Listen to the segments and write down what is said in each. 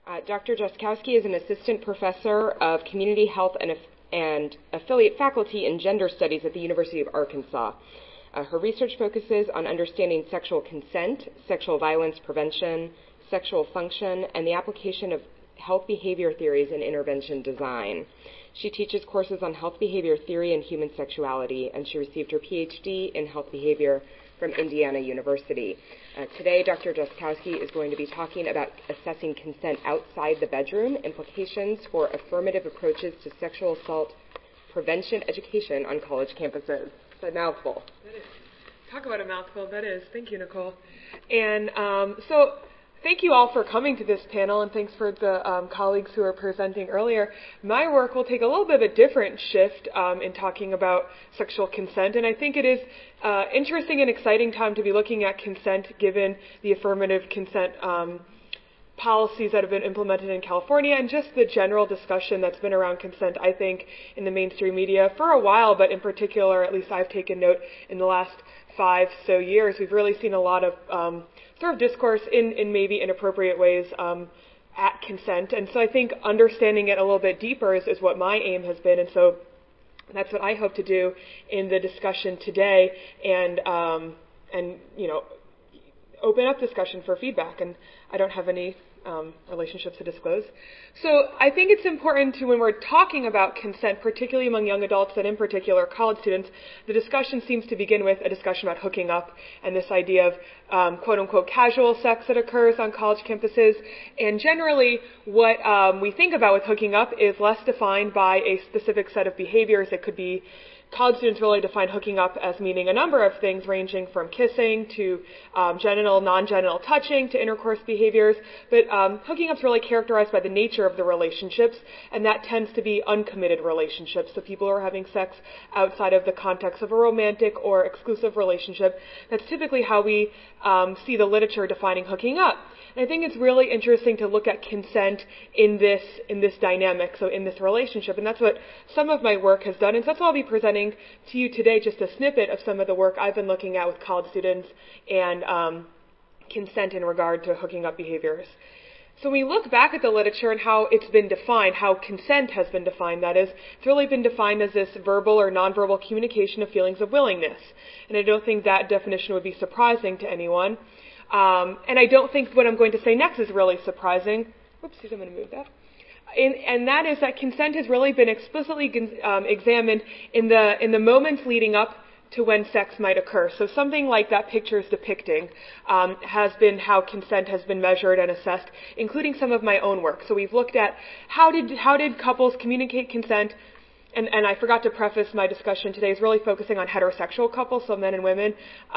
Dr. Jaskowski is an assistant professor of community health and affiliate faculty in gender studies at the University of Arkansas. Her research focuses on understanding sexual consent, sexual violence prevention, sexual function, and the application of health behavior theories in intervention design. She teaches courses on health behavior theory and human sexuality, and she received her PhD in health behavior from Indiana University. Today, Dr. Jaskowski is going to be talking about assessing consent outside the bedroom, implications for affirmative approaches to sexual assault prevention education on college campuses. It's a mouthful. That is. Talk about a mouthful, that is. Thank you, Nicole. And so thank you all for coming to this panel, and thanks for the colleagues who were presenting earlier. My work will take a little bit of a different shift in talking about sexual consent, and I think it is interesting and exciting time to be looking at consent given the affirmative consent policies that have been implemented in California and just the general discussion that's been around consent, I think, in the mainstream media for a while, but in particular, at least I've taken note in the last 5 so years, we've really seen a lot of sort of discourse in maybe inappropriate ways at consent. And so I think understanding it a little bit deeper is what my aim has been. And so that's what I hope to do in the discussion today and open up discussion for feedback. And I don't have any relationships to disclose. So I think it's important to, when we're talking about consent, particularly among young adults and in particular college students, the discussion seems to begin with a discussion about hooking up and this idea of quote-unquote casual sex that occurs on college campuses. And generally what we think about with hooking up is less defined by a specific set of behaviors. It could be college students really define hooking up as meaning a number of things, ranging from kissing to genital, non-genital touching to intercourse behaviors. But hooking up is really characterized by the nature of the relationships, and that tends to be uncommitted relationships. So people are having sex outside of the context of a romantic or exclusive relationship. That's typically how we see the literature defining hooking up. And I think it's really interesting to look at consent in this dynamic, so in this relationship. And that's what some of my work has done. And so that's what I'll be presenting to you today, just a snippet of some of the work I've been looking at with college students and consent in regard to hooking up behaviors. So when we look back at the literature and how it's been defined, how consent has been defined, that is, it's really been defined as this verbal or nonverbal communication of feelings of willingness. And I don't think that definition would be surprising to anyone. And I don't think what I'm going to say next is really surprising. Oopsies, I'm going to move that. And that is that consent has really been explicitly examined in the moments leading up to when sex might occur. So something like that picture is depicting has been how consent has been measured and assessed, including some of my own work. So we've looked at how did couples communicate consent. And I forgot to preface my discussion today is really focusing on heterosexual couples, so men and women.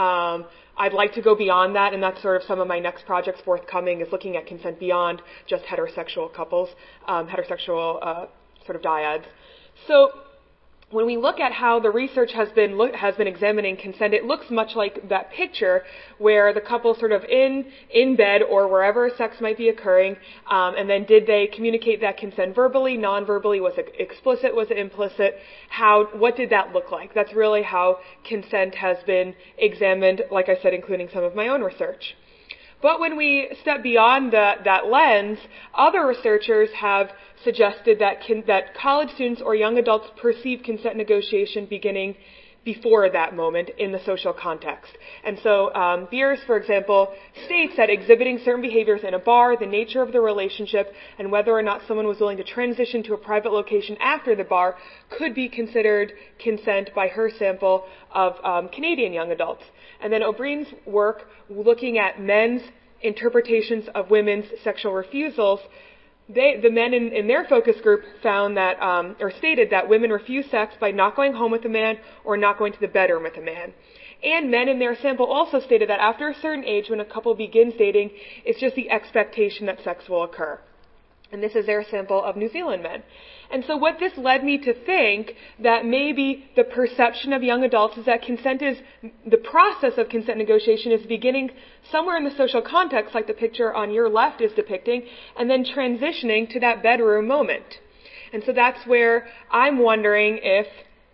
I'd like to go beyond that, and that's sort of some of my next projects forthcoming, is looking at consent beyond just heterosexual couples, heterosexual sort of dyads. So when we look at how the research has been examining consent, it looks much like that picture where the couple sort of in bed or wherever sex might be occurring, and then did they communicate that consent verbally, non-verbally, was it explicit, was it implicit, what did that look like? That's really how consent has been examined, like I said, including some of my own research. But when we step beyond that lens, other researchers have suggested that college students or young adults perceive consent negotiation beginning before that moment in the social context. And so Beers, for example, states that exhibiting certain behaviors in a bar, the nature of the relationship, and whether or not someone was willing to transition to a private location after the bar could be considered consent by her sample of Canadian young adults. And then O'Brien's work looking at men's interpretations of women's sexual refusals, the men in their focus group found that, or stated that women refuse sex by not going home with a man or not going to the bedroom with a man. And men in their sample also stated that after a certain age, when a couple begins dating, it's just the expectation that sex will occur. And this is their sample of New Zealand men. And so what this led me to think that maybe the perception of young adults is that the process of consent negotiation is beginning somewhere in the social context, like the picture on your left is depicting, and then transitioning to that bedroom moment. And so that's where I'm wondering if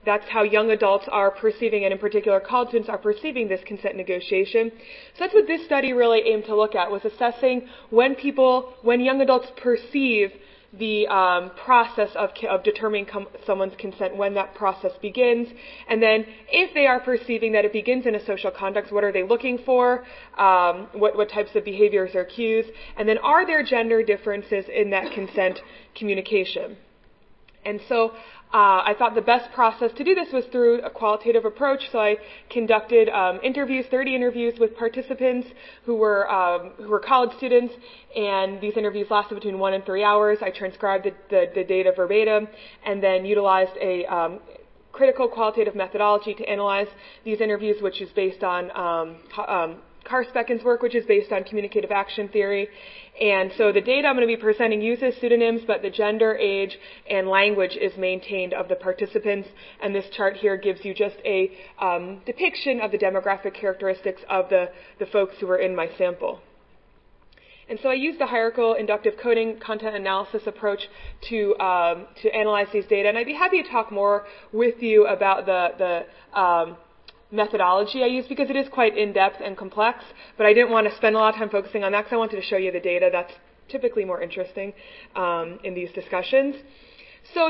That's how young adults are perceiving, and in particular college students are perceiving this consent negotiation. So that's what this study really aimed to look at, was assessing when young adults perceive the process of determining someone's consent, when that process begins, and then if they are perceiving that it begins in a social context, what are they looking for, what types of behaviors or cues, and then are there gender differences in that consent communication. And so I thought the best process to do this was through a qualitative approach. So I conducted 30 interviews with participants who were college students, and these interviews lasted between 1 and 3 hours. I transcribed the data verbatim, and then utilized a critical qualitative methodology to analyze these interviews, which is based on Carr-Specken's work, which is based on communicative action theory. And so the data I'm going to be presenting uses pseudonyms, but the gender, age, and language is maintained of the participants. And this chart here gives you just a depiction of the demographic characteristics of the folks who were in my sample. And so I used the hierarchical inductive coding content analysis approach to analyze these data. And I'd be happy to talk more with you about the methodology I use, because it is quite in-depth and complex, but I didn't want to spend a lot of time focusing on that because I wanted to show you the data. That's typically more interesting in these discussions. So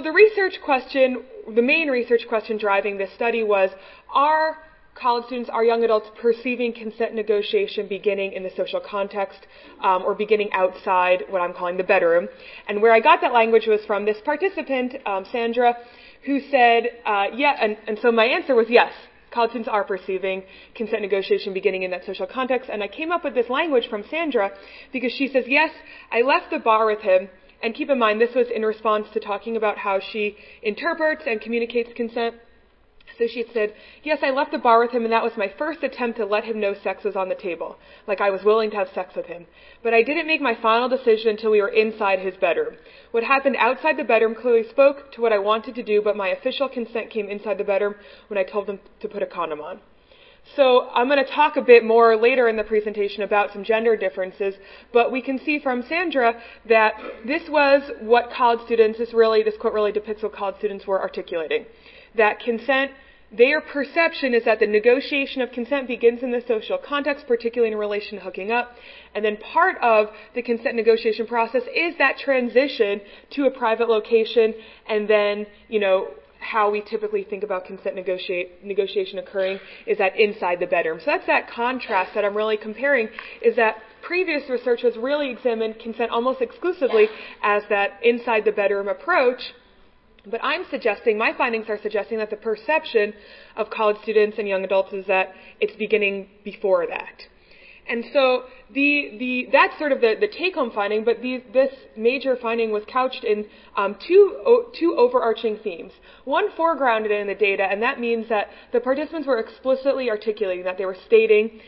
the main research question driving this study was, are college students, are young adults perceiving consent negotiation beginning in the social context or beginning outside what I'm calling the bedroom? And where I got that language was from this participant, Sandra, who said, and so my answer was yes. College students are perceiving consent negotiation beginning in that social context. And I came up with this language from Sandra because she says, yes, I left the bar with him. And keep in mind, this was in response to talking about how she interprets and communicates consent. So she said, yes, I left the bar with him, and that was my first attempt to let him know sex was on the table. Like I was willing to have sex with him. But I didn't make my final decision until we were inside his bedroom. What happened outside the bedroom clearly spoke to what I wanted to do, but my official consent came inside the bedroom when I told him to put a condom on. So I'm going to talk a bit more later in the presentation about some gender differences, but we can see from Sandra that this was what college students, this quote really depicts what college students were articulating. That consent, their perception is that the negotiation of consent begins in the social context, particularly in relation to hooking up. And then part of the consent negotiation process is that transition to a private location, and then, how we typically think about consent negotiation occurring is that inside the bedroom. So that's that contrast that I'm really comparing, is that previous research has really examined consent almost exclusively as that inside the bedroom approach. But my findings are suggesting that the perception of college students and young adults is that it's beginning before that. And so that's sort of the take-home finding, but this major finding was couched in two overarching themes. One foregrounded in the data, and that means that the participants were explicitly articulating that they were stating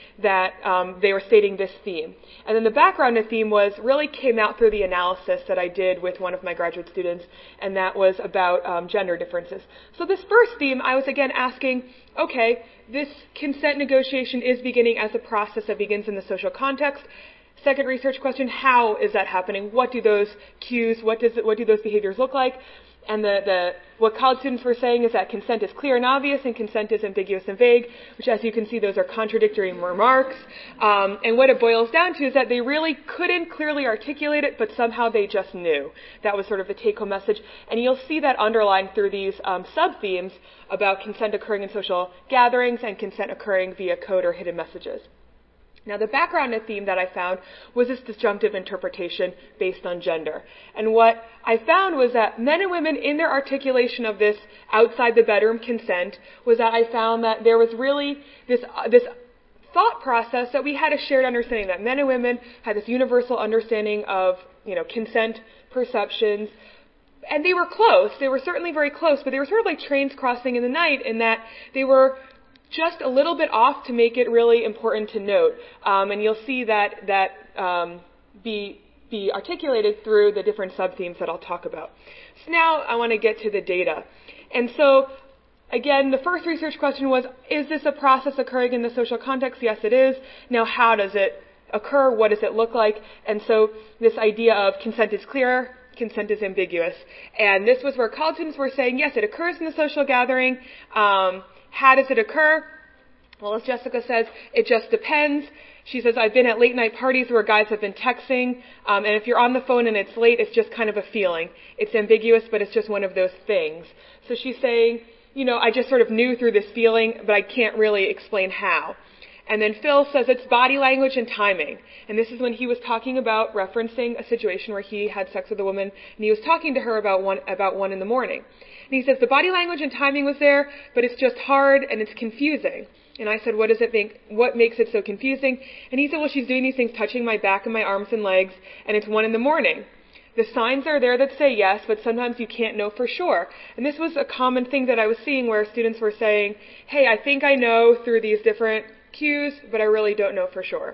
this theme. And then the backgrounded theme really came out through the analysis that I did with one of my graduate students, and that was about gender differences. So this first theme, I was again asking, okay, this consent negotiation is beginning as a process that begins in the social context. Second research question, how is that happening? What do those cues, what do those behaviors look like? And what college students were saying is that consent is clear and obvious and consent is ambiguous and vague, which, as you can see, those are contradictory remarks. And what it boils down to is that they really couldn't clearly articulate it, but somehow they just knew. That was sort of the take-home message. And you'll see that underlined through these sub-themes about consent occurring in social gatherings and consent occurring via code or hidden messages. Now, the background theme that I found was this disjunctive interpretation based on gender. And what I found was that men and women, in their articulation of this outside the bedroom consent, was that I found that there was really this thought process that we had a shared understanding, that men and women had this universal understanding of, consent perceptions. And they were close. They were certainly very close, but they were sort of like trains crossing in the night, in that they were just a little bit off to make it really important to note. And you'll see that be articulated through the different sub-themes that I'll talk about. So now I want to get to the data. And so, again, the first research question was, is this a process occurring in the social context? Yes, it is. Now, how does it occur? What does it look like? And so this idea of consent is clear, consent is ambiguous. And this was where college students were saying, yes, it occurs in the social gathering. How does it occur? Well, as Jessica says, it just depends. She says, I've been at late night parties where guys have been texting, and if you're on the phone and it's late, it's just kind of a feeling. It's ambiguous, but it's just one of those things. So she's saying, I just sort of knew through this feeling, but I can't really explain how. And then Phil says it's body language and timing. And this is when he was talking about referencing a situation where he had sex with a woman, and he was talking to her about 1 in the morning. And he says the body language and timing was there, but it's just hard and it's confusing. And I said, what makes it so confusing? And he said, well, she's doing these things, touching my back and my arms and legs, and it's 1 in the morning. The signs are there that say yes, but sometimes you can't know for sure. And this was a common thing that I was seeing where students were saying, hey, I think I know through these different cues, but I really don't know for sure.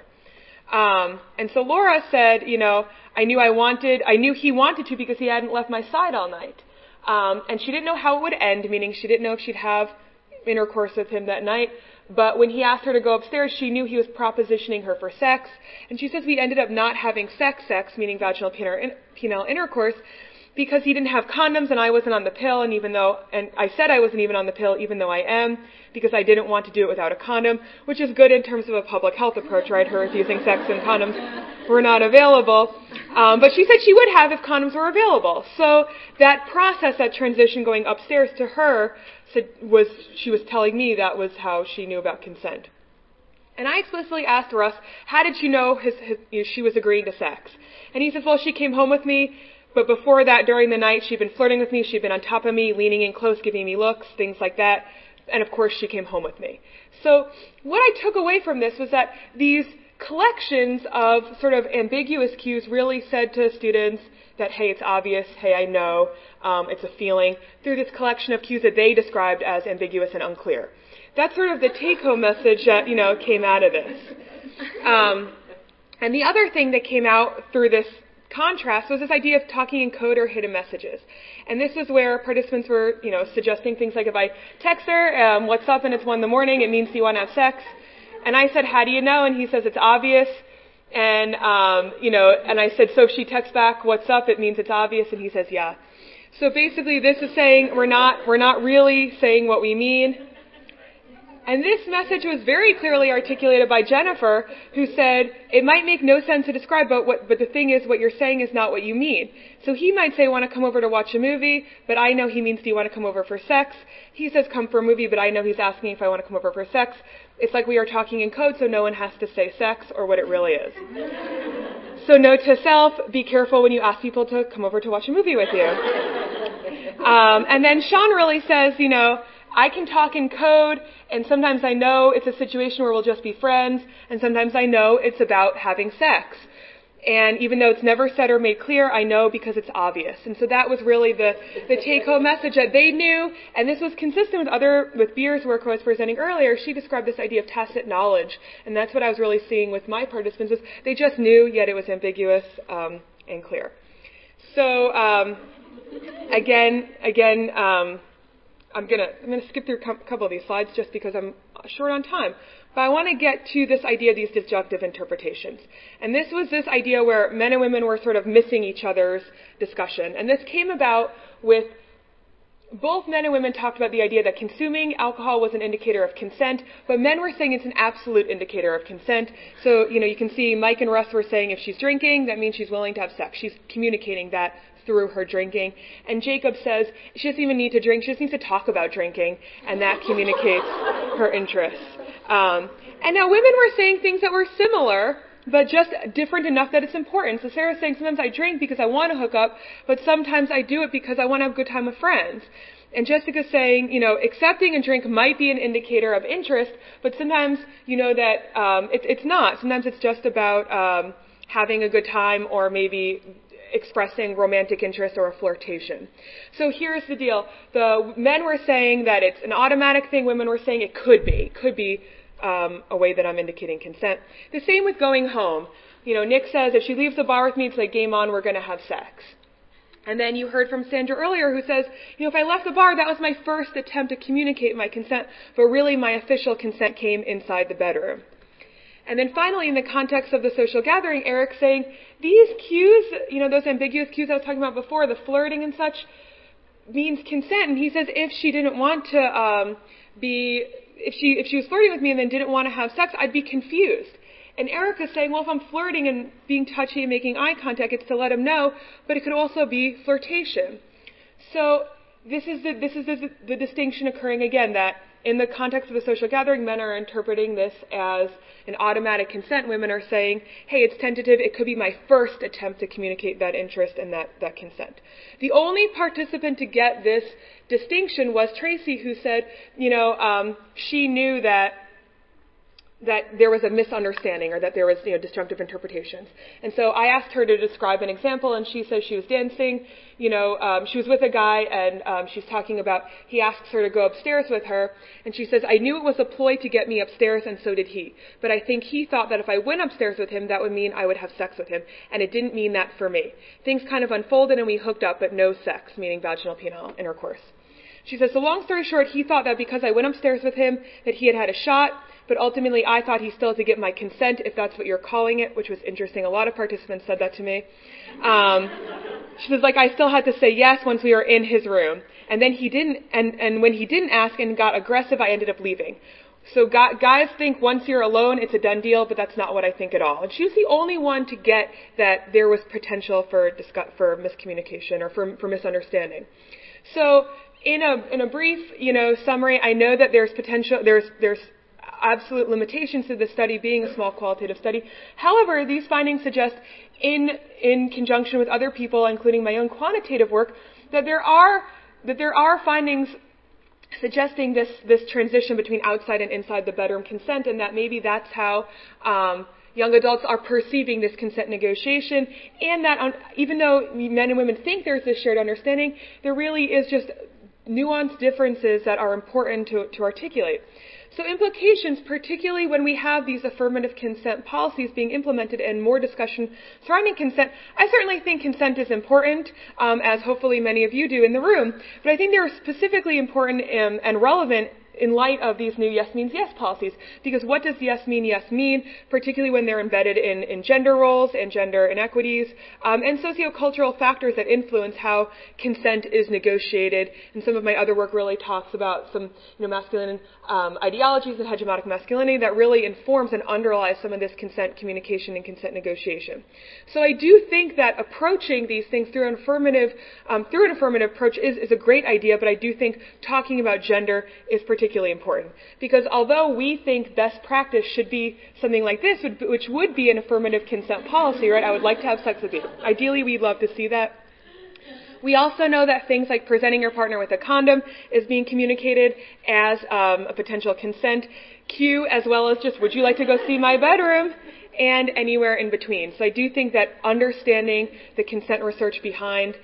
And so Laura said, I knew he wanted to because he hadn't left my side all night. And she didn't know how it would end, meaning she didn't know if she'd have intercourse with him that night. But when he asked her to go upstairs, she knew he was propositioning her for sex. And she says we ended up not having sex, meaning vaginal penile intercourse, because he didn't have condoms and I wasn't on the pill, and I said I wasn't even on the pill, even though I am, because I didn't want to do it without a condom, which is good in terms of a public health approach, right? Her refusing sex and condoms were not available. But she said she would have if condoms were available. So that process, that transition going upstairs to her, she was telling me that was how she knew about consent. And I explicitly asked Russ, how did she know she was agreeing to sex? And he says, well, she came home with me, but before that, during the night, she'd been flirting with me, she'd been on top of me, leaning in close, giving me looks, things like that. And of course, she came home with me. So what I took away from this was that these collections of sort of ambiguous cues really said to students that, hey, it's obvious, hey, I know, it's a feeling, through this collection of cues that they described as ambiguous and unclear. That's sort of the take-home message that, came out of this. And the other thing that came out through this contrast was this idea of talking in code or hidden messages. And this was where participants were, suggesting things like, if I text her, what's up, and it's 1 in the morning, it means, do you want to have sex? And I said, how do you know? And he says, it's obvious. And, and I said, so if she texts back, what's up, it means it's obvious. And he says, yeah. So basically this is saying we're not really saying what we mean. And this message was very clearly articulated by Jennifer, who said, it might make no sense to describe, but the thing is, what you're saying is not what you mean. So he might say, want to come over to watch a movie, but I know he means, do you want to come over for sex? He says, come for a movie, but I know he's asking if I want to come over for sex. It's like we are talking in code, so no one has to say sex or what it really is. So note to self, be careful when you ask people to come over to watch a movie with you. And then Sean really says, I can talk in code, and sometimes I know it's a situation where we'll just be friends, and sometimes I know it's about having sex. And even though it's never said or made clear, I know because it's obvious. And so that was really the take-home message that they knew, and this was consistent with Beer's work I was presenting earlier. She described this idea of tacit knowledge, and that's what I was really seeing with my participants, is they just knew, yet it was ambiguous and clear. So again, I'm gonna skip through a couple of these slides just because I'm short on time. But I want to get to this idea of these disjunctive interpretations. And this was this idea where men and women were sort of missing each other's discussion. And this came about with both men and women talked about the idea that consuming alcohol was an indicator of consent, but men were saying it's an absolute indicator of consent. So, you can see Mike and Russ were saying if she's drinking, that means she's willing to have sex. She's communicating that through her drinking. And Jacob says she doesn't even need to drink, she just needs to talk about drinking, and that communicates her interest. And now women were saying things that were similar, but just different enough that it's important. So Sarah's saying sometimes I drink because I want to hook up, but sometimes I do it because I want to have a good time with friends. And Jessica's saying, accepting a drink might be an indicator of interest, but sometimes that it's not. Sometimes it's just about having a good time or maybe expressing romantic interest or a flirtation. So here's the deal. The men were saying that it's an automatic thing. Women were saying it could be a way that I'm indicating consent. The same with going home. Nick says if she leaves the bar with me, it's like game on, we're going to have sex. And then you heard from Sandra earlier who says, if I left the bar, that was my first attempt to communicate my consent, but really my official consent came inside the bedroom. And then finally, in the context of the social gathering, Eric's saying, these cues, those ambiguous cues I was talking about before, the flirting and such, means consent. And he says if she didn't want to if she was flirting with me and then didn't want to have sex, I'd be confused. And Erica's saying, well, if I'm flirting and being touchy and making eye contact, it's to let him know, but it could also be flirtation. So this is the distinction occurring again, that in the context of a social gathering, men are interpreting this as an automatic consent. Women are saying, hey, it's tentative. It could be my first attempt to communicate that interest and that consent. The only participant to get this distinction was Tracy, who said, she knew that there was a misunderstanding or that there was, disjunctive interpretations. And so I asked her to describe an example, and she says she was dancing, she was with a guy, and she's talking about, he asks her to go upstairs with her, and she says, I knew it was a ploy to get me upstairs, and so did he. But I think he thought that if I went upstairs with him, that would mean I would have sex with him, and it didn't mean that for me. Things kind of unfolded, and we hooked up, but no sex, meaning vaginal penile intercourse. She says, so long story short, he thought that because I went upstairs with him, that he had a shot, but ultimately I thought he still had to get my consent, if that's what you're calling it, which was interesting. A lot of participants said that to me. She says, I still had to say yes once we were in his room. And then he didn't, and when he didn't ask and got aggressive, I ended up leaving. So guys think once you're alone, it's a done deal, but that's not what I think at all. And she was the only one to get that there was potential for miscommunication or for misunderstanding. So in a brief, summary, I know that there's potential, there's absolute limitations to the study being a small qualitative study. However, these findings suggest, in conjunction with other people, including my own quantitative work, that there are findings suggesting this transition between outside and inside the bedroom consent, and that maybe that's how young adults are perceiving this consent negotiation, and that even though men and women think there's this shared understanding, there really is just nuanced differences that are important to articulate. So implications, particularly when we have these affirmative consent policies being implemented and more discussion surrounding consent, I certainly think consent is important, as hopefully many of you do in the room, but I think they're specifically important and relevant in light of these new yes means yes policies. Because what does yes mean, particularly when they're embedded in gender roles and gender inequities, and sociocultural factors that influence how consent is negotiated. And some of my other work really talks about some masculine ideologies and hegemonic masculinity that really informs and underlies some of this consent communication and consent negotiation. So I do think that approaching these things through an affirmative approach is a great idea, but I do think talking about gender is particularly important. Because although we think best practice should be something like this, which would be an affirmative consent policy, right? I would like to have sex with you. Ideally, we'd love to see that. We also know that things like presenting your partner with a condom is being communicated as a potential consent cue, as well as just, would you like to go see my bedroom? And anywhere in between. So I do think that understanding the research behind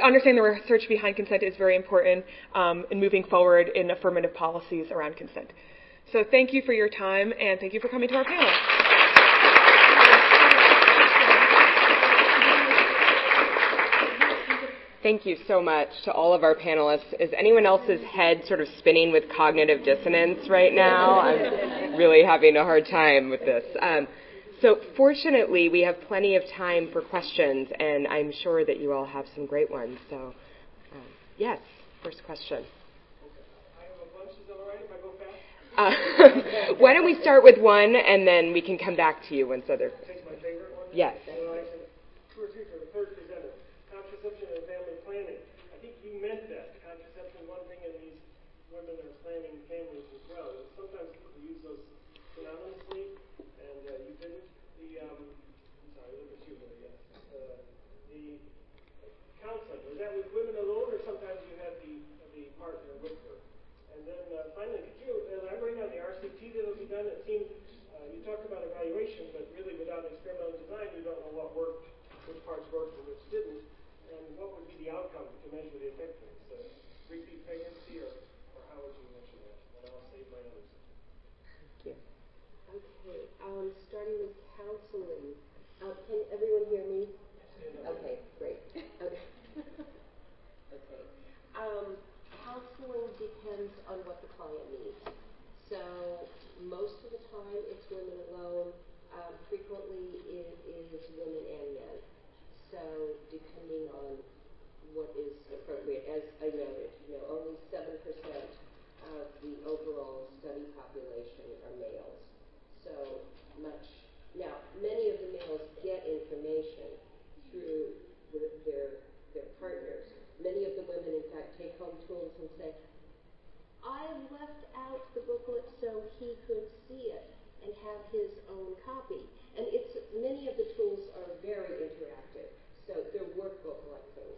consent is very important in moving forward in affirmative policies around consent. So thank you for your time, and thank you for coming to our panel. Thank you so much to all of our panelists. Is anyone else's head sort of spinning with cognitive dissonance right now? I'm really having a hard time with this. So fortunately, we have plenty of time for questions, and I'm sure that you all have some great ones. So, yes, first question. I have a bunch. Is that all right if I go fast? Why don't we start with one, and then we can come back to you once other. Take my favorite one? Yes. Two or three for the third presenter. Contraception and family planning. I think you meant that. Contraception, one thing, and these women are planning families as well. And sometimes people use those synonymously, and you didn't. I'm sorry, look at you here, yes. The counseling, was that with women alone, or sometimes you had the partner with her? And then finally, could you elaborate on the RCT that will be done? It seemed you talked about evaluation, but really without experimental design, you don't know what worked, which parts worked and which didn't. And what would be the outcome to measure the effectiveness? Repeat pregnancy, or how would you measure that? And I'll save my others. Yeah. Okay, starting with counseling. Can everyone hear me? Okay, great. Okay. Counseling depends on what the client needs. So most of the time it's women alone. depending on what is appropriate. As I noted, only 7% of the overall study population are males. So much. Now, many of the males get information through their partners. Many of the women, in fact, take home tools and say, I left out the booklet so he could see it and have his own copy. And many of the tools are very interactive, so they're workbook-like things.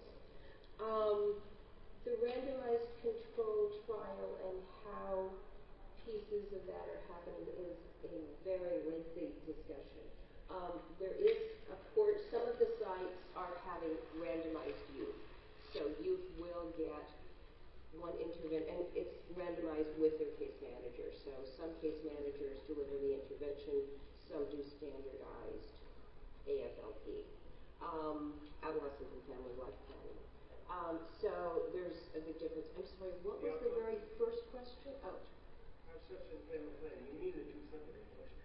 The randomized control trial and how pieces of that are happening is a very lengthy discussion. There is, of course, some of the sites are having randomized youth. So youth will get one intervention, and it's randomized with their case manager. So some case managers deliver the intervention, some do standardized AFLP, adolescent and family life planning. So there's a big difference. I'm sorry, what was the very first question? Oh. Contraception and family planning. You mean the two separate questions?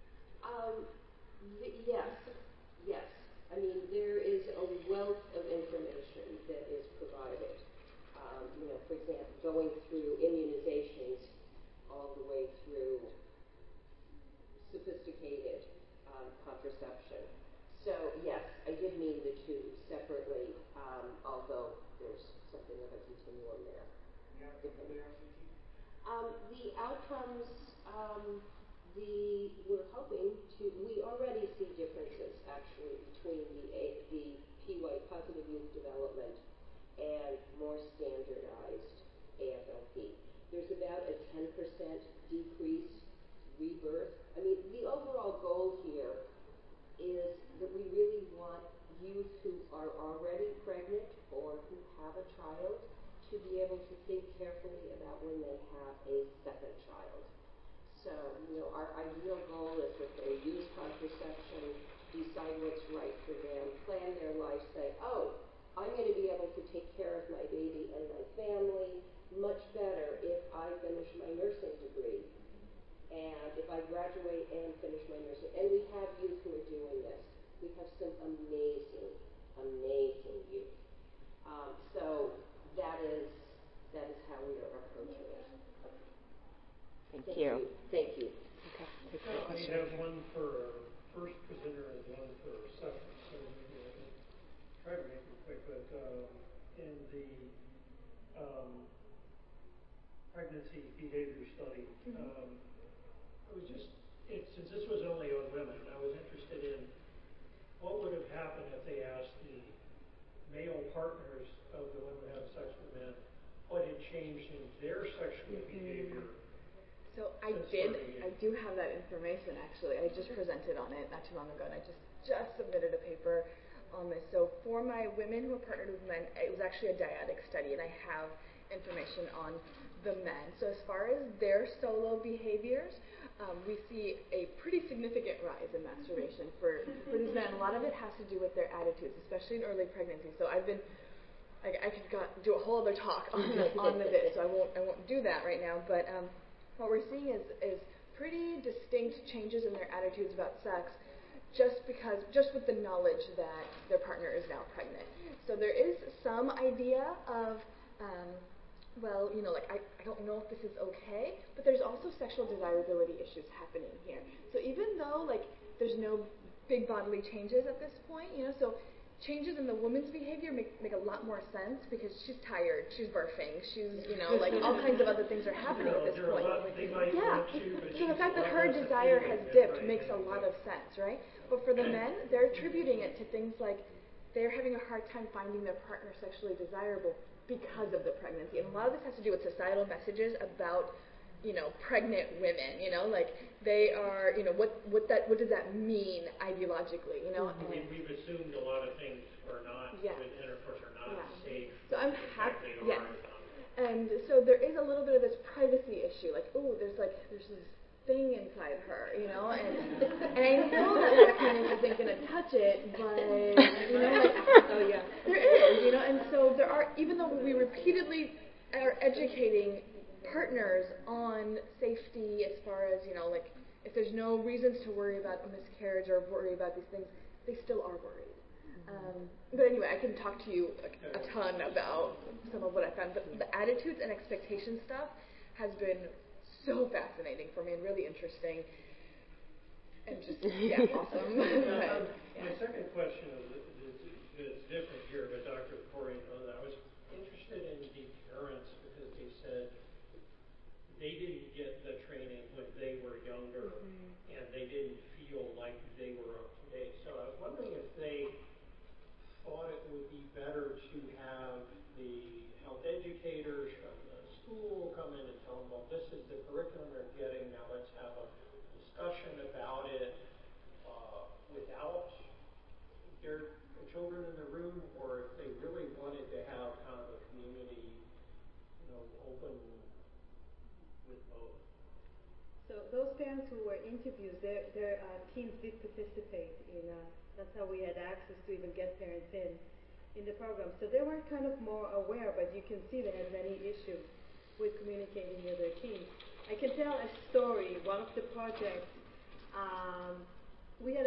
Yes. I mean, there is a wealth of information that is provided. For example, going through immunizations all the way through sophisticated contraception. So, yes, I did mean the two separately, although there's something of a continuum there. The outcomes, we're hoping we already see differences, actually, between the PY, positive youth development, and more standardized AFLP. There's about a 10% decrease rebirth. I mean, the overall goal here is that we really want youth who are already pregnant or who have a child to be able to think carefully about when they have a second child. So, our ideal goal is that they use contraception, decide what's right for them, plan their life, say, oh, I'm going to be able to take care of my baby and my family much better if I finish my nursing degree and if I graduate and finish my nursing. And we have youth who are doing this. We have some amazing, amazing youth. So that is how we are approaching it. Thank you. Thank you. Okay. We have one for first presenter and one for second. So maybe I can try to make it quick, but in the pregnancy behavior study, I was since this was only on women, I was interested in what would have happened if they asked the male partners of the women having sex with men what had changed in their sexual behavior. So I do have that information, actually. I just presented on it not too long ago, and I just submitted a paper on this. So for my women who are partnered with men, it was actually a dyadic study, and I have information on the men. So as far as their solo behaviors, we see a pretty significant rise in masturbation for these men. A lot of it has to do with their attitudes, especially in early pregnancy. So I could do a whole other talk on this, so I won't do that right now. But what we're seeing is pretty distinct changes in their attitudes about sex, just with the knowledge that their partner is now pregnant. So there is some idea of I don't know if this is okay, but there's also sexual desirability issues happening here. So even though there's no big bodily changes at this point, so changes in the woman's behavior make a lot more sense because she's tired, she's birthing, she's all kinds of other things are happening at this point. So the fact that her desire has dipped makes a lot of sense, right? But for the men, they're attributing it to things like they're having a hard time finding their partner sexually desirable because of the pregnancy. And a lot of this has to do with societal messages about, pregnant women, they are, what does that mean ideologically, We've assumed a lot of things are not, and of course are not safe. So I'm happy, and so there is a little bit of this privacy issue, there's this thing inside her, and I know that penis isn't going to touch it, but, there is, and so there are, even though we repeatedly are educating partners on safety as far as, if there's no reasons to worry about a miscarriage or worry about these things, they still are worried. But anyway, I can talk to you a ton about some of what I found. But the attitudes and expectation stuff has been so fascinating for me and really interesting. And just, awesome. My second question is different here, but Dr. Corey knows I was interested in deterrence because they said they didn't get the training when they were younger, and they didn't feel like they were up to date. So I was wondering if they thought it would be better to have the health educators from the school come in and tell them, well, this is the curriculum they're getting, now let's have a discussion about it without their children in the room, or if they really wanted to have kind of a community, open with both. So those parents who were interviewed, their teams did participate in. That's how we had access to even get parents in the program. So they were kind of more aware, but you can see they had many issues with communicating with their teams. I can tell a story. One of the projects, we had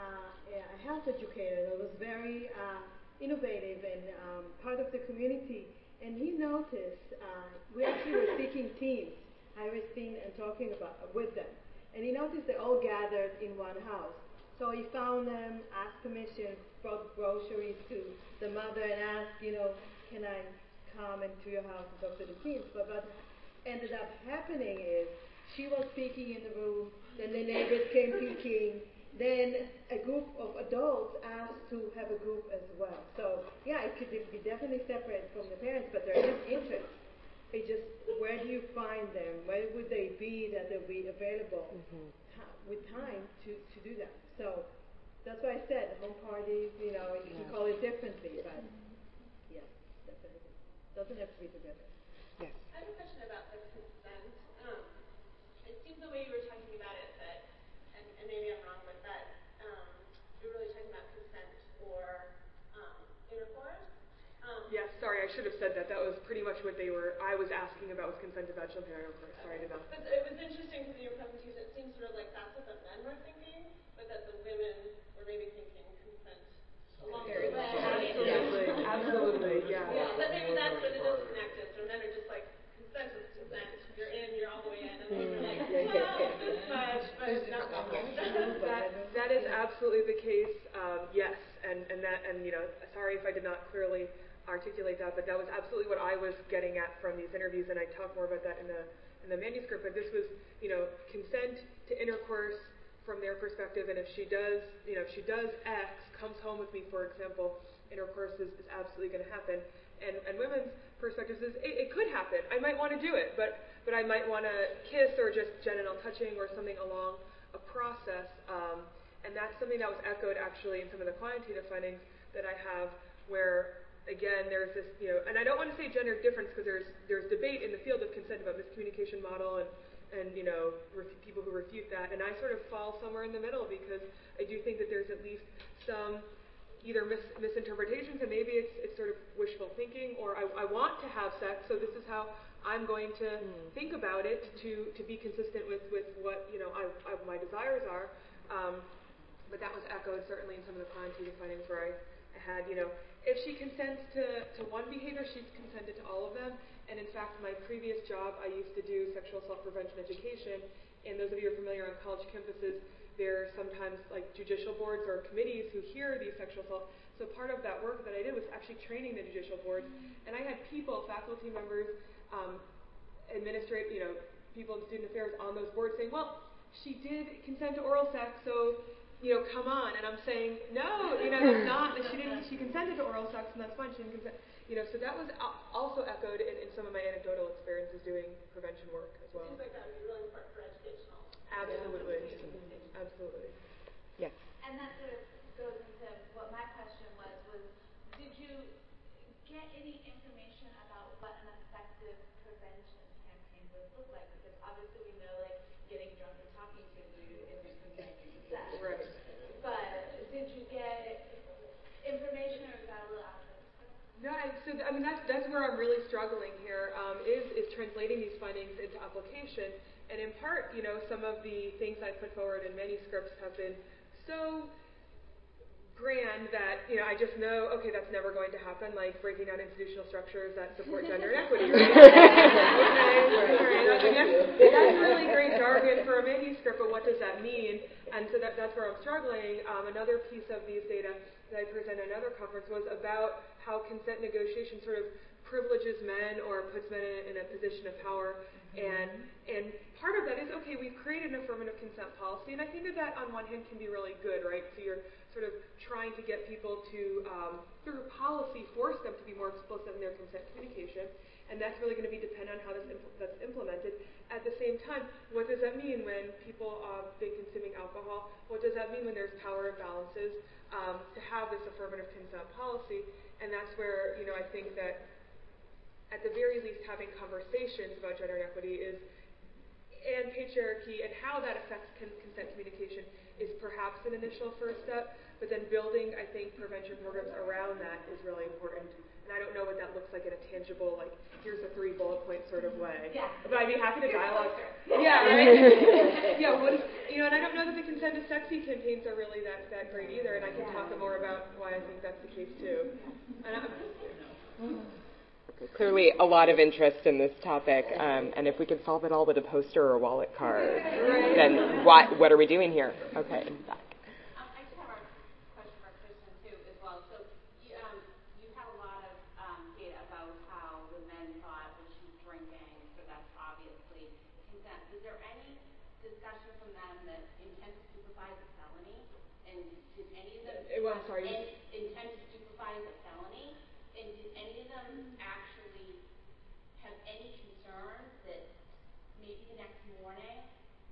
a health educator that was very innovative and part of the community, and he noticed we actually were seeking teams, high-risk teams, and talking with them. And he noticed they all gathered in one house. So he found them, asked permission, brought groceries to the mother and asked, can I come into your house and talk to the teams? But what ended up happening is she was speaking in the room, then the neighbors came peeking, then a group of adults asked to have a group as well. So, it could be definitely separate from the parents, but there is interest. It's just, where do you find them? Where would they be that they'll be available with time to do that? So, that's why I said home parties, you can call it differently, but yes, definitely. Doesn't have to be together. Yes. I have a question about the consent. It seems the way you were talking about it that, and maybe I'm wrong with that, you're really talking about consent or intercourse. Yes, sorry, I should have said that. That was pretty much what I was asking about was consent to vaginal intercourse. Sorry to know. But it was interesting because in your presentation it seems sort of like that's what the men were thinking, but that the women were maybe thinking consent along the way. Absolutely, yeah. But maybe that's what it is connected. So men are just like, consent is consent. You're in, you're all the way in. And then you're like, this much, but not that much. That is absolutely the case, yes. And sorry if I did not clearly articulate that, but that was absolutely what I was getting at from these interviews, and I talk more about that in the manuscript. But this was, consent to intercourse from their perspective, and if she does X, comes home with me, for example, intercourse is absolutely going to happen. And women's perspectives is it could happen. I might want to do it, but I might want to kiss or just genital touching or something along a process. And that's something that was echoed actually in some of the quantitative findings that I have, where again there's this, and I don't want to say gender difference because there's debate in the field of consent about miscommunication model and people who refute that, and I sort of fall somewhere in the middle because I do think that there's at least some either misinterpretations, and maybe it's sort of wishful thinking, or I want to have sex, so this is how I'm going to think about it to be consistent with what my desires are. But that was echoed certainly in some of the quantitative findings where I had, if she consents to one behavior, she's consented to all of them. And in fact, my previous job, I used to do sexual assault prevention education. And those of you who are familiar on college campuses, there are sometimes like judicial boards or committees who hear these sexual assault. So part of that work that I did was actually training the judicial boards. And I had people, faculty members, people in student affairs on those boards saying, well, she did consent to oral sex, so come on. And I'm saying, no, that's not. She consented to oral sex, and that's fine. She didn't consent. So that was also echoed in some of my anecdotal experiences doing prevention work as well. It seems like that would be really important for educational. Absolutely. Absolutely. Yes. And that sort of goes into what my question was did you get any information about what an effective prevention campaign would look like? Because obviously we know getting drunk and talking to you isn't consenting to sex. Right. But did you get information, or is that a little out there? No, that's where I'm really struggling here, is translating these findings into application. And in part, some of the things I put forward in manuscripts have been so grand that, I just know, okay, that's never going to happen, like breaking down institutional structures that support gender equity, right? That's really great jargon for a manuscript, but what does that mean? And so that's where I'm struggling. Another piece of these data that I presented at another conference was about how consent negotiation sort of privileges men or puts men in a position of power. And part of that is, okay, we've created an affirmative consent policy, and I think that on one hand can be really good, right? So you're sort of trying to get people to, through policy, force them to be more explicit in their consent communication, and that's really going to be dependent on how that's implemented. At the same time, what does that mean when people have been consuming alcohol? What does that mean when there's power imbalances to have this affirmative consent policy? And that's where, I think that at the very least having conversations about gender inequity and patriarchy and how that affects consent communication is perhaps an initial first step, but then building, I think, prevention programs around that is really important. And I don't know what that looks like in a tangible, like, here's a 3 bullet point sort of way. Yeah. But I'd be happy to dialogue. Yeah, right? Yeah, and I don't know that the Consent is Sexy campaigns are really that great either, and I can talk more about why I think that's the case too. Clearly a lot of interest in this topic, and if we could solve it all with a poster or a wallet card, then what are we doing here? Okay, in fact. I just have a question for Kristen, too, as well. So you had a lot of data about how the men thought that she was drinking, so that's obviously consent. Was there any discussion from them that intent to stupefy is a felony? And did any of them... I'm sorry. Intent to stupefy is a felony? And did any of them actually have any concern that maybe the next morning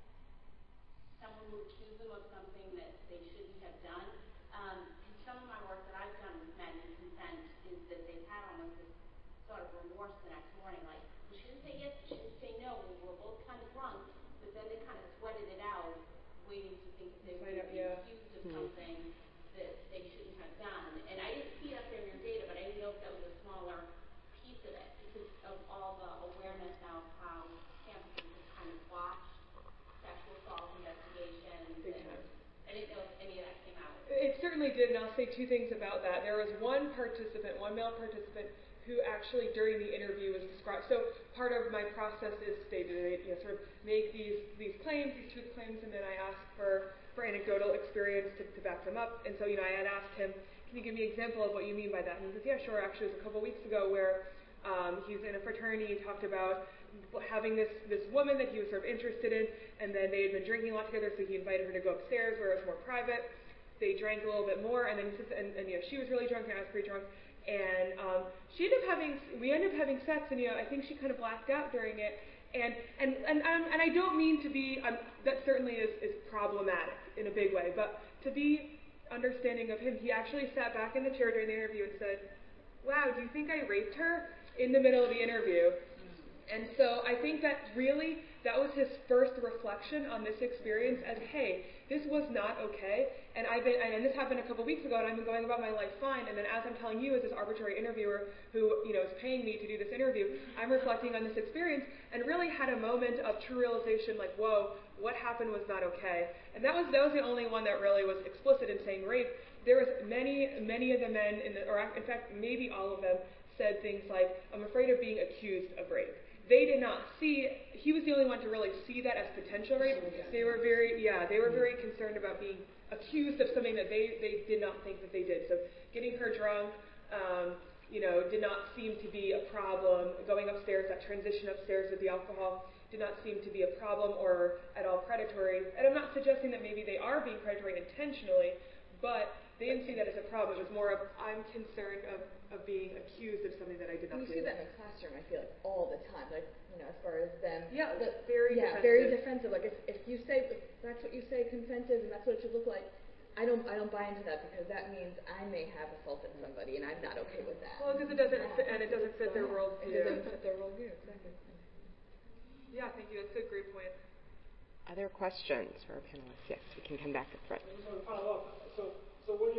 someone would accuse them of something that they shouldn't have done? Some of my work that I've done with men in consent is that they've had almost this sort of remorse the next morning, like, well, she didn't say yes, she didn't say no, we were both kind of drunk, but then they kind of sweated it out, waiting to think if they were going to be accused of something that they shouldn't have done. And I didn't see it up there in your data, but I didn't know if that was a smaller piece of it because of all the awareness now of how campuses have kind of watched sexual assault investigations. I didn't know if any of that came out. It certainly did, and I'll say 2 things about that. There was one male participant, who actually during the interview was described. So part of my process is they sort of make these claims, these truth claims, and then I ask for anecdotal experience to back them up. And so I had asked him, can you give me an example of what you mean by that? And he says, yeah, sure. Actually, it was a couple weeks ago where he's in a fraternity. He talked about having this woman that he was sort of interested in, and then they had been drinking a lot together, so he invited her to go upstairs where it was more private. They drank a little bit more, and then she was really drunk, and I was pretty drunk, and we ended up having sex, and I think she kind of blacked out during it, and I don't mean to be that certainly is problematic in a big way, but to be understanding of him, he actually sat back in the chair during the interview and said, wow, do you think I raped her? In the middle of the interview. And so I think that really, that was his first reflection on this experience as, hey, this was not okay, and this happened a couple weeks ago, and I've been going about my life fine, and then as I'm telling you as this arbitrary interviewer who, is paying me to do this interview, I'm reflecting on this experience, and really had a moment of true realization, like, whoa, what happened was not okay. And that was the only one that really was explicit in saying rape. There was many of the men, or in fact, maybe all of them, said things like, I'm afraid of being accused of rape. They did not see, he was the only one to really see that as potential rape. They were very concerned about being accused of something that they did not think that they did. So getting her drunk, did not seem to be a problem. Going upstairs, that transition upstairs with the alcohol did not seem to be a problem or at all predatory. And I'm not suggesting that maybe they are being predatory intentionally, but they didn't see that as a problem. It was more of, I'm concerned of being accused of something that I did not do. You see that in the classroom, I feel like, all the time. Like, as far as them. Yeah, very defensive. Very defensive. Like, if you say, that's what you say consent is, and that's what it should look like, I don't buy into that because that means I may have assaulted somebody, and I'm not okay with that. Well, because it doesn't fit their worldview. It doesn't fit their worldview, exactly. Yeah, thank you. That's a great point. Other questions for our panelists? Yes, we can come back to Fred. I just want to follow up. So what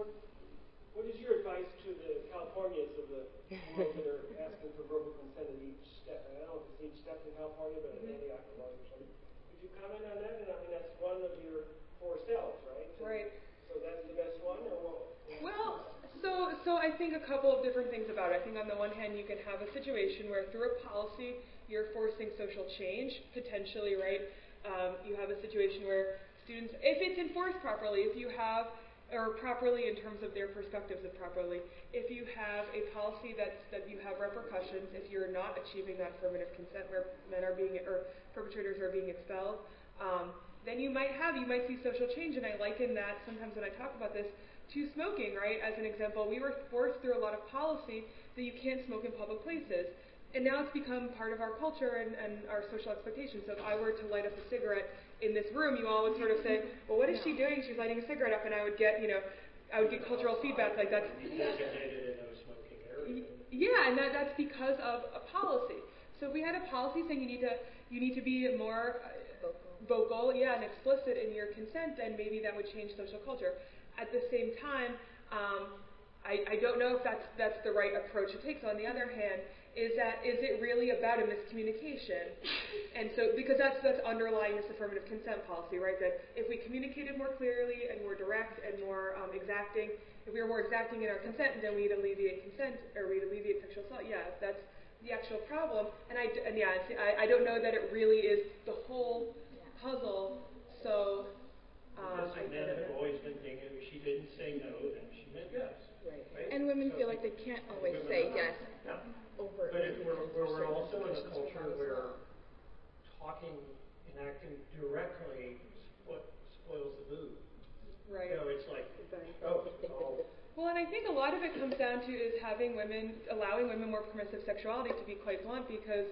is your advice to the Californians of the ones that are asking for verbal consent in each step? And I don't know if it's each step in California, but in Antioch or something. Could you comment on that? And I mean, that's one of your 4 cells, right? Right. So that's the best one, or what? Well, so I think a couple of different things about it. I think on the one hand, you can have a situation where through a policy, you're forcing social change, potentially, right? You have a situation where students, if it's enforced properly, if you have, or properly in terms of their perspectives of properly, if you have a policy that you have repercussions, if you're not achieving that affirmative consent where men are being, or perpetrators are being expelled, then you might see social change. And I liken that sometimes when I talk about this to smoking, right? As an example, we were forced through a lot of policy that you can't smoke in public places. And now it's become part of our culture and our social expectations. So if I were to light up a cigarette in this room, you all would sort of say, well, what is she doing? She's lighting a cigarette up. And I would get cultural feedback like that's... Designated in a smoking area. Yeah, and that's because of a policy. So if we had a policy saying you need to be more vocal, and explicit in your consent, then maybe that would change social culture. At the same time, I don't know if that's the right approach to take. So on the other hand, is it really about a miscommunication? And so, because that's underlying this affirmative consent policy, right? That if we communicated more clearly and more direct and more exacting, if we were more exacting in our consent, then we'd alleviate consent, or we'd alleviate sexual assault. Yeah, that's the actual problem. And I don't know that it really is the whole puzzle. So, men have always been thinking if she didn't say no, then she meant yes. Right. And women feel like they can't always say yes. But we're also in a culture where talking and acting directly spoils the mood. Right. You know, it's like, Well, and I think a lot of it comes down to is allowing women more permissive sexuality, to be quite blunt, because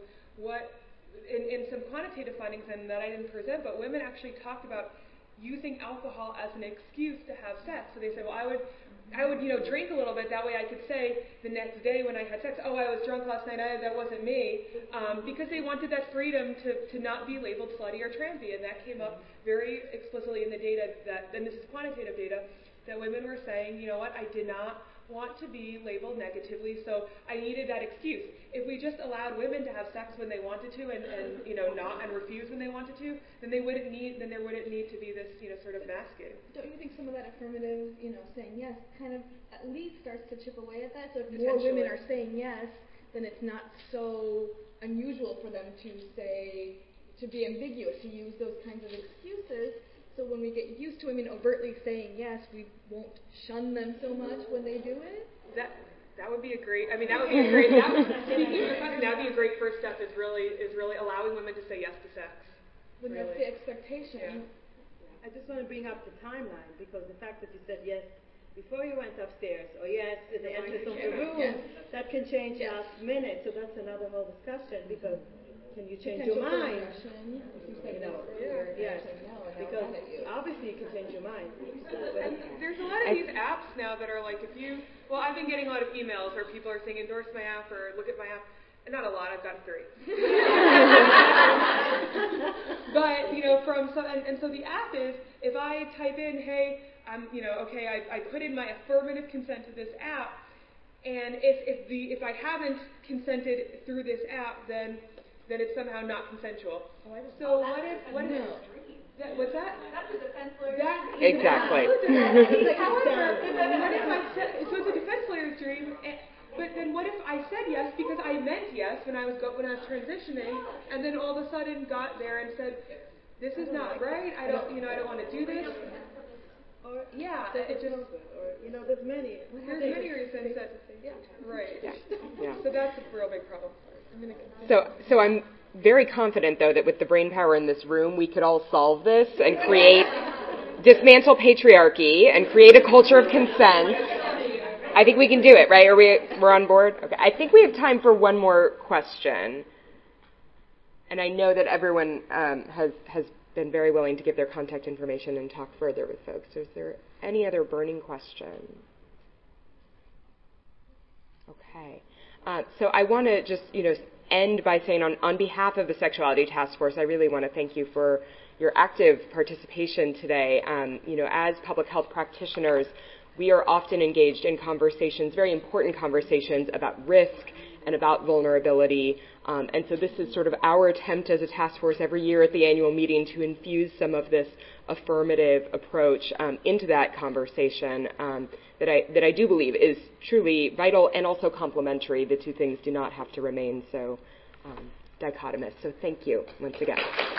in some quantitative findings, and that I didn't present, but women actually talked about using alcohol as an excuse to have sex. So they said, well, I would drink a little bit. That way I could say the next day when I had sex, oh, I was drunk last night. That wasn't me. Because they wanted that freedom to not be labeled slutty or trampy. And that came up very explicitly in the data and this is quantitative data, that women were saying, you know what, I did not want to be labeled negatively, so I needed that excuse. If we just allowed women to have sex when they wanted to and refuse when they wanted to, then there wouldn't need to be this, sort of masking. Don't you think some of that affirmative, saying yes kind of at least starts to chip away at that? So if more women are saying yes, then it's not so unusual for them to be ambiguous, to use those kinds of excuses. So when we get used to women overtly saying yes, we won't shun them so much when they do it? That would be a great first step is really allowing women to say yes to sex. When that's the expectation. I just want to bring up the timeline, because the fact that you said yes before you went upstairs, or yes at the entrance of the room, that can change last minute. So that's another whole discussion, because can you change your mind? Because obviously you can change your mind. There's a lot of these apps now that are like, I've been getting a lot of emails where people are saying endorse my app or look at my app. And not a lot, I've gotten 3. But, so the app is, if I type in, hey, I put in my affirmative consent to this app, and if I haven't consented through this app, then it's somehow not consensual. So what's that? That's a defense lawyer. Exactly. However, what if I said, so it's a defense lawyer's dream, but then what if I said yes because I meant yes when I was transitioning, and then all of a sudden got there and said, this is not right. I don't want to do this. Or it's just. Or there's many. There's many reasons that. Yeah. Right. Yeah. So that's a real big problem. So I'm very confident, though, that with the brain power in this room, we could all solve this and dismantle patriarchy and create a culture of consent. I think we can do it, right? We're on board? Okay. I think we have time for one more question. And I know that everyone has been very willing to give their contact information and talk further with folks. So is there any other burning questions? Okay. So I want to just, end by saying on behalf of the Sexuality Task Force, I really want to thank you for your active participation today. As public health practitioners, we are often engaged in conversations, very important conversations about risk and about vulnerability. And so this is sort of our attempt as a task force every year at the annual meeting to infuse some of this affirmative approach into that conversation that I do believe is truly vital and also complementary. The two things do not have to remain so dichotomous. So thank you once again.